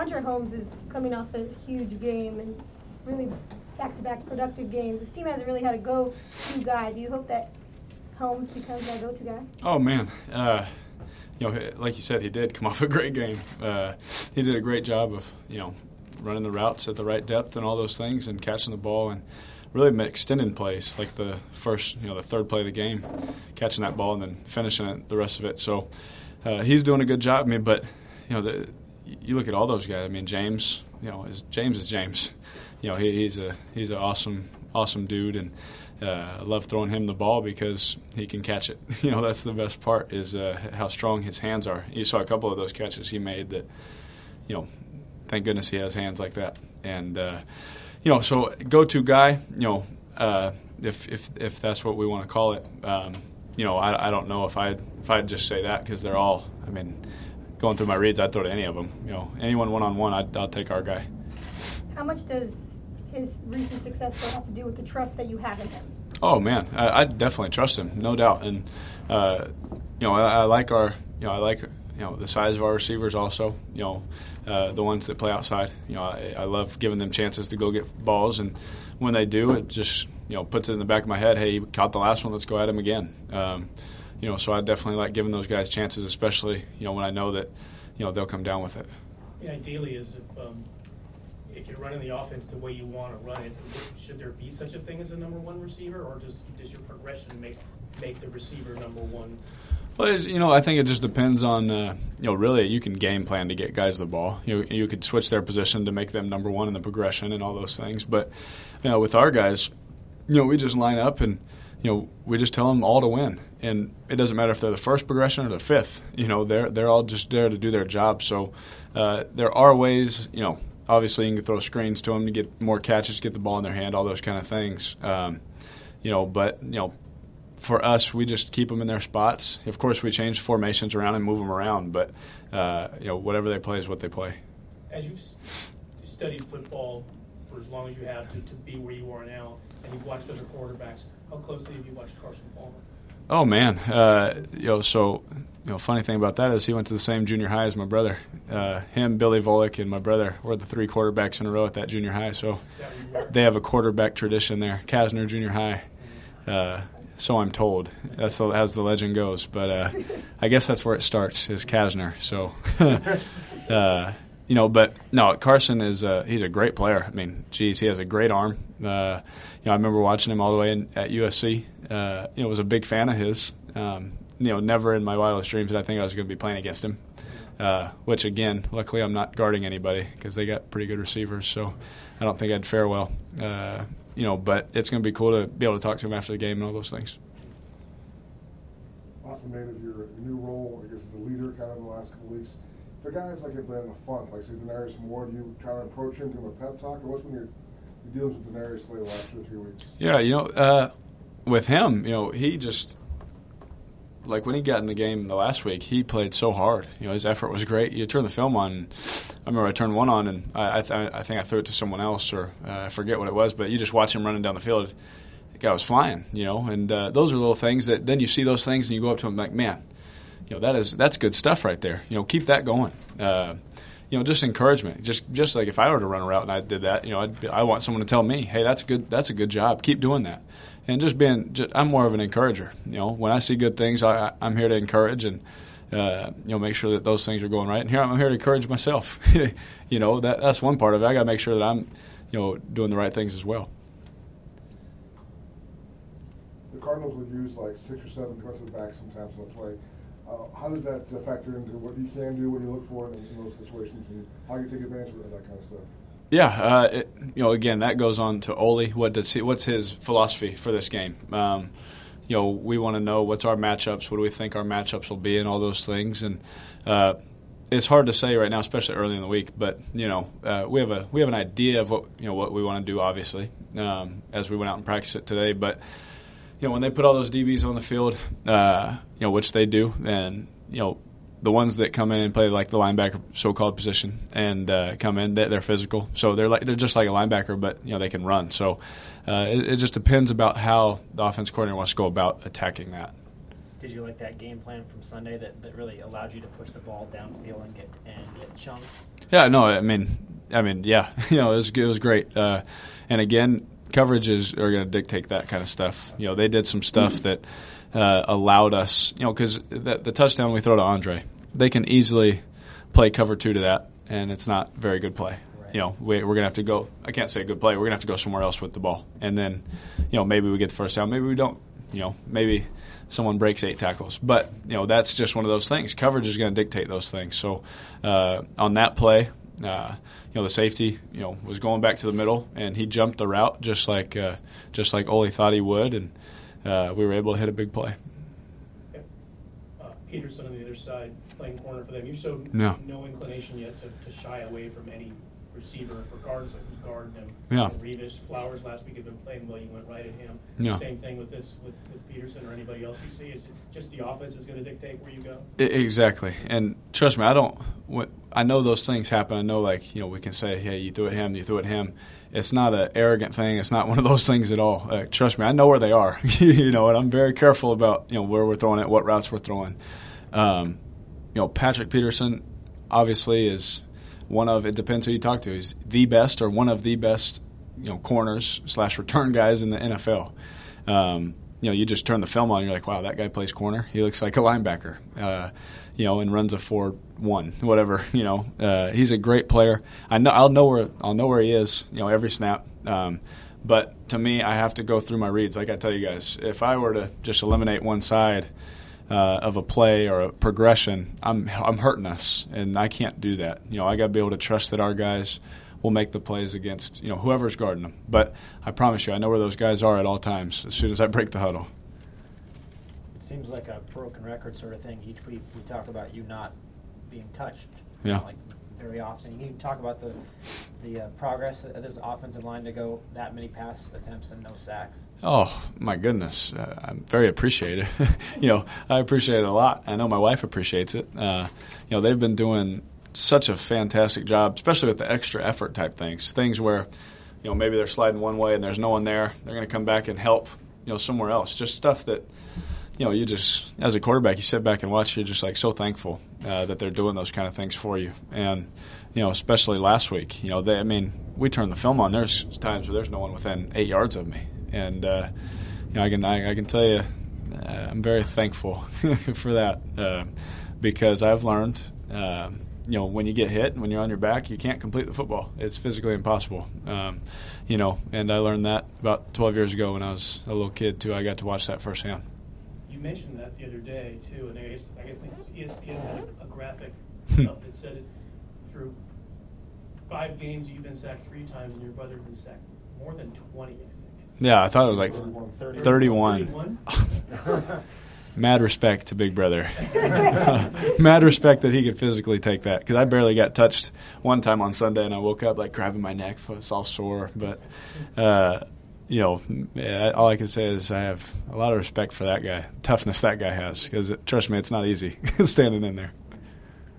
Andre Holmes is coming off a huge game and really back-to-back productive games. This team hasn't really had a go-to guy. Do you hope that Holmes becomes that go-to guy? Oh, man. Like you said, he did come off a great game. He did a great job of, running the routes at the right depth and all those things and catching the ball and really extending plays, like the third play of the game, catching that ball and then finishing it, the rest of it. So he's doing a good job. But, you look at all those guys. I mean, James, James is James. He's an awesome dude, and I love throwing him the ball because he can catch it. That's the best part is how strong his hands are. You saw a couple of those catches he made that, thank goodness he has hands like that. And so go-to guy, if that's what we want to call it, I don't know if I'd just say that because they're all. I mean, going through my reads, I'd throw to any of them. Anyone one-on-one, I'll take our guy. How much does his recent success have to do with the trust that you have in him? Oh man, I definitely trust him, no doubt. And I like the size of our receivers also. The ones that play outside. I love giving them chances to go get balls, and when they do, it just puts it in the back of my head. Hey, you caught the last one, let's go at him again. So I definitely like giving those guys chances, especially when I know that they'll come down with it. Yeah, ideally, is if you're running the offense the way you want to run it, should there be such a thing as a number one receiver, or does your progression make the receiver number one? Well, I think it just depends on, really you can game plan to get guys the ball. You could switch their position to make them number one in the progression and all those things. But, with our guys, we just line up and, we just tell them all to win. And it doesn't matter if they're the first progression or the fifth. They're all just there to do their job. So there are ways, obviously you can throw screens to them to get more catches, get the ball in their hand, all those kind of things. For us, we just keep them in their spots. Of course, we change formations around and move them around, but whatever they play is what they play. As you've studied football for as long as you have to be where you are now, and you've watched other quarterbacks, how closely have you watched Carson Palmer? Oh man, funny thing about that is he went to the same junior high as my brother. Him, Billy Volek, and my brother were the three quarterbacks in a row at that junior high. So they have a quarterback tradition there, Kasner Junior High. So I'm told. That's as the legend goes. But I guess that's where it starts, is Kasner. So, but no, Carson is he's a great player. I mean, geez, he has a great arm. I remember watching him all the way at USC. Was a big fan of his. Never in my wildest dreams did I think I was going to be playing against him. Which, again, luckily I'm not guarding anybody because they got pretty good receivers. So I don't think I'd fare well. But it's going to be cool to be able to talk to him after the game and all those things. Awesome, man, of your new role, I guess, as a leader kind of in the last couple of weeks. For guys like him playing the fun, like say Denarius Moore, do you try to approach him, give him a pep talk, or what's when you're dealing with Denarius the last 2 or 3 weeks? Yeah, with him, he just, like when he got in the game the last week, he played so hard. His effort was great. You turn the film on, and I remember I turned one on, and I think I threw it to someone else, or I forget what it was, but you just watch him running down the field. The guy was flying, and those are little things that then you see those things and you go up to him like, man, that's good stuff right there. Keep that going. Just encouragement. Just like if I were to run a route and I did that, I want someone to tell me, hey, that's good. That's a good job. Keep doing that. And I'm more of an encourager. When I see good things, I'm here to encourage and make sure that those things are going right. And I'm here to encourage myself. That's one part of it. I got to make sure that I'm doing the right things as well. The Cardinals would use like 6 or 7 defensive backs sometimes in a play. How does that factor into what you can do, what you look for in those situations, and how you take advantage of that kind of stuff? Yeah, again, that goes on to Ole. What's his philosophy for this game? We want to know what's our matchups, what do we think our matchups will be, and all those things. And it's hard to say right now, especially early in the week. But we have an idea of what we want to do, obviously, as we went out and practiced it today. But when they put all those DBs on the field, which they do, and the ones that come in and play like the linebacker so-called position and come in, they're physical. So they're just like a linebacker, but they can run. So it just depends about how the offense coordinator wants to go about attacking that. Did you like that game plan from Sunday that really allowed you to push the ball downfield and get chunks? Yeah, no, I mean, yeah, it was great. And again, coverages are going to dictate that kind of stuff. They did some stuff that allowed us, because the touchdown we throw to Andre, they can easily play cover 2 to that, and it's not very good play. Right. We're going to have to go. I can't say good play. We're going to have to go somewhere else with the ball, and then, maybe we get the first down, maybe we don't. Maybe someone breaks 8 tackles, but that's just one of those things. Coverage is going to dictate those things. So on that play, the safety, was going back to the middle, and he jumped the route just like Ole thought he would, and we were able to hit a big play. Peterson on the other side, playing corner for them. You showed no inclination yet to shy away from any receiver, regardless of who's guarding him. Yeah. Revis, Flowers last week have been playing well. You went right at him. Yeah. Same thing with Peterson or anybody else you see. Is it just the offense is going to dictate where you go? Exactly. And trust me, I know those things happen. I know, we can say, hey, you threw at him, you threw at him. It's not an arrogant thing. It's not one of those things at all. Trust me, I know where they are. And I'm very careful about, where we're throwing it, what routes we're throwing. Patrick Peterson obviously is one of, it depends who you talk to, he's the best or one of the best, corners / return guys in the NFL. You just turn the film on and you're like, wow, that guy plays corner. He looks like a linebacker, and runs a 4.1, whatever. He's a great player. I'll know where he is, every snap. But to me, I have to go through my reads. Like I tell you guys, if I were to just eliminate one side of a play or a progression, I'm hurting us, and I can't do that. I got to be able to trust that our guys will make the plays against whoever's guarding them. But I promise you, I know where those guys are at all times as soon as I break the huddle. It seems like a broken record sort of thing. Each week we talk about you not being touched. Yeah. Very often. Can you talk about the progress of this offensive line to go that many pass attempts and no sacks? Oh, my goodness. I'm very appreciative. I appreciate it a lot. I know my wife appreciates it. They've been doing such a fantastic job, especially with the extra effort type things where, maybe they're sliding one way and there's no one there. They're going to come back and help, somewhere else. Just stuff that, you just, as a quarterback, you sit back and watch, you're just so thankful that they're doing those kind of things for you. And, especially last week, we turned the film on. There's times where there's no one within 8 yards of me. And, I can tell you, I'm very thankful for that because I've learned, when you get hit and when you're on your back, you can't complete the football. It's physically impossible. And I learned that about 12 years ago when I was a little kid, too. I got to watch that firsthand. You mentioned that the other day, too, and I guess ESPN had a graphic up that said it through 5 games you've been sacked 3 times and your brother has been sacked more than 20, I think. Yeah, I thought it was 31. Mad respect to Big Brother. Mad respect that he could physically take that, because I barely got touched one time on Sunday, and I woke up grabbing my neck, it's all sore. But all I can say is I have a lot of respect for that guy, toughness that guy has, because trust me, it's not easy standing in there.